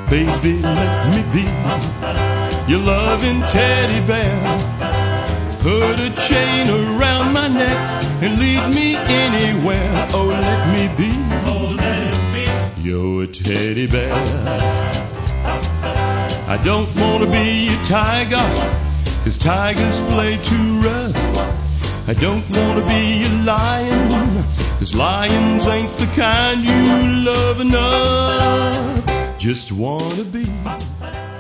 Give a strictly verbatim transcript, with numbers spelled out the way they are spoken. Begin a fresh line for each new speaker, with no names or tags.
Baby, let me be your loving teddy bear. Put a chain around my neck and lead me anywhere. Oh, let me be, oh, let me be your teddy bear. I don't want to be a tiger, 'cause tigers play too rough. I don't want to be a lion, 'cause lions ain't the kind you love enough. Just want to be